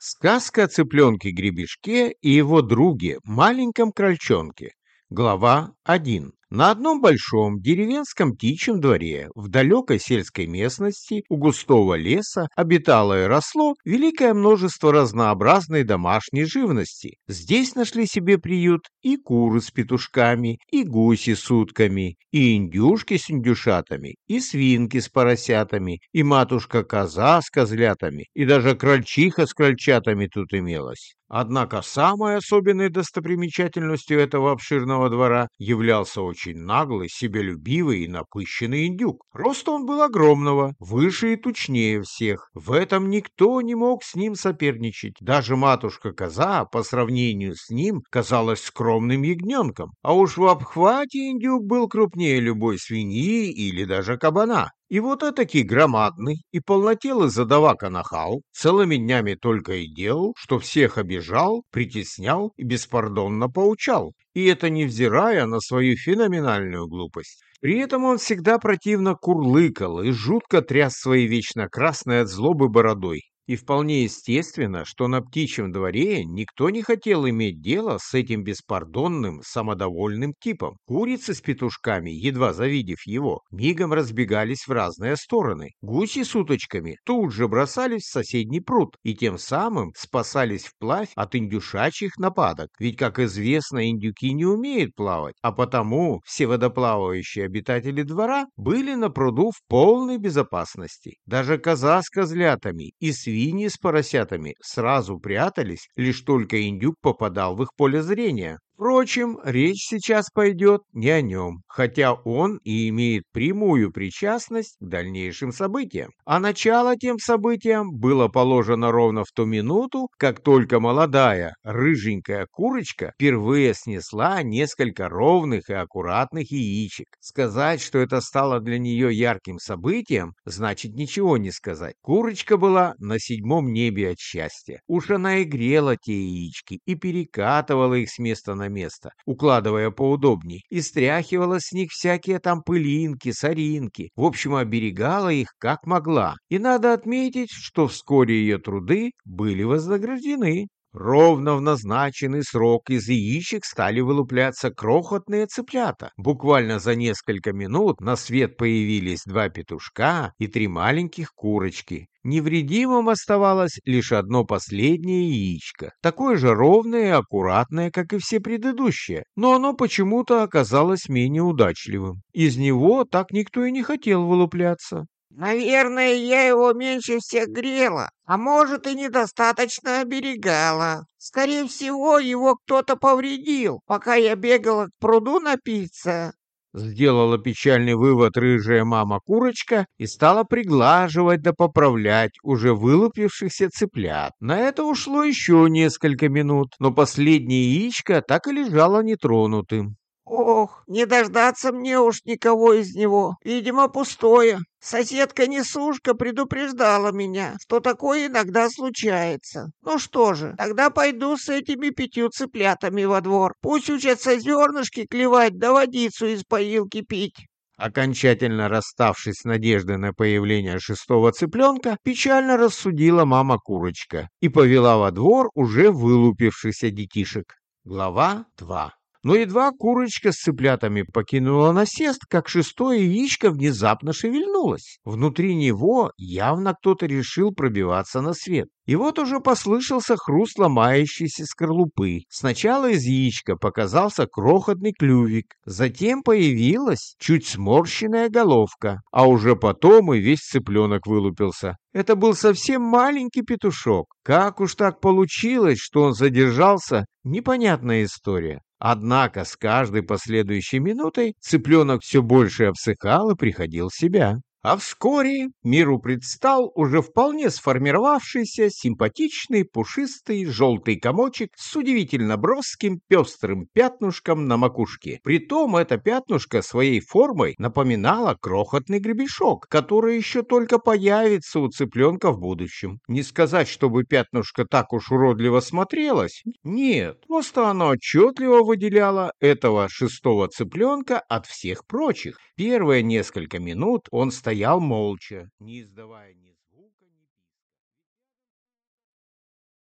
Сказка о цыпленке-гребешке и его друге, маленьком крольчонке. Глава 1. На одном большом деревенском птичьем дворе в далекой сельской местности у густого леса обитало и росло великое множество разнообразной домашней живности. Здесь нашли себе приют и куры с петушками, и гуси с утками, и индюшки с индюшатами, и свинки с поросятами, и матушка-коза с козлятами, и даже крольчиха с крольчатами тут имелась. Однако самой особенной достопримечательностью этого обширного двора являлся очень наглый, себялюбивый и напыщенный индюк. Рост он был огромного, выше и тучнее всех. В этом никто не мог с ним соперничать. Даже матушка-коза по сравнению с ним казалась скромным ягненком. А уж в обхвате индюк был крупнее любой свиньи или даже кабана. И вот этакий громадный и полнотелый задавака-нахал целыми днями только и делал, что всех обижал, притеснял и беспардонно поучал. И это невзирая на свою феноменальную глупость. При этом он всегда противно курлыкал и жутко тряс своей вечно красной от злобы бородой. И вполне естественно, что на птичьем дворе никто не хотел иметь дело с этим беспардонным, самодовольным типом. Курицы с петушками, едва завидев его, мигом разбегались в разные стороны. Гуси с уточками тут же бросались в соседний пруд и тем самым спасались вплавь от индюшачьих нападок. Ведь, как известно, индюки не умеют плавать, а потому все водоплавающие обитатели двора были на пруду в полной безопасности. Даже коза с козлятами и свиньи с поросятами сразу прятались, лишь только индюк попадал в их поле зрения. Впрочем, речь сейчас пойдет не о нем, хотя он и имеет прямую причастность к дальнейшим событиям. А начало тем событиям было положено ровно в ту минуту, как только молодая рыженькая курочка впервые снесла несколько ровных и аккуратных яичек. Сказать, что это стало для нее ярким событием, значит ничего не сказать. Курочка была на седьмом небе от счастья. Уж она и грела те яички, и перекатывала их с места на место, укладывая поудобней, и стряхивала с них всякие там пылинки, соринки, в общем, оберегала их как могла. И надо отметить, что вскоре ее труды были вознаграждены. Ровно в назначенный срок из яичек стали вылупляться крохотные цыплята. Буквально за несколько минут на свет появились 2 петушка и 3 маленьких курочки. Невредимым оставалось лишь одно последнее яичко, такое же ровное и аккуратное, как и все предыдущие, но оно почему-то оказалось менее удачливым. Из него так никто и не хотел вылупляться. Наверное, я его меньше всех грела, а может и недостаточно оберегала. Скорее всего, его кто-то повредил, пока я бегала к пруду напиться. Сделала печальный вывод рыжая мама-курочка и стала приглаживать да поправлять уже вылупившихся цыплят. На это ушло еще несколько минут, но последнее яичко так и лежало нетронутым. Ох, не дождаться мне уж никого из него. Видимо, пустое. Соседка-несушка предупреждала меня, что такое иногда случается. Ну что же, тогда пойду с этими 5 цыплятами во двор. Пусть учатся зернышки клевать да водицу из поилки пить. Окончательно расставшись с надеждой на появление 6-го цыпленка, печально рассудила мама-курочка и повела во двор уже вылупившихся детишек. Глава 2. Но едва курочка с цыплятами покинула насест, как 6-е яичко внезапно шевельнулось. Внутри него явно кто-то решил пробиваться на свет. И вот уже послышался хруст ломающейся скорлупы. Сначала из яичка показался крохотный клювик, затем появилась чуть сморщенная головка, а уже потом и весь цыпленок вылупился. Это был совсем маленький петушок. Как уж так получилось, что он задержался, непонятная история. Однако с каждой последующей минутой цыпленок все больше обсыхал и приходил в себя. А вскоре миру предстал уже вполне сформировавшийся симпатичный пушистый желтый комочек с удивительно броским пестрым пятнышком на макушке. Притом это пятнышко своей формой напоминало крохотный гребешок, который еще только появится у цыпленка в будущем. Не сказать, чтобы пятнышко так уж уродливо смотрелось. Нет, просто оно отчетливо выделяло этого 6-го цыпленка от всех прочих. Первые несколько минут он стоял молча, не издавая ни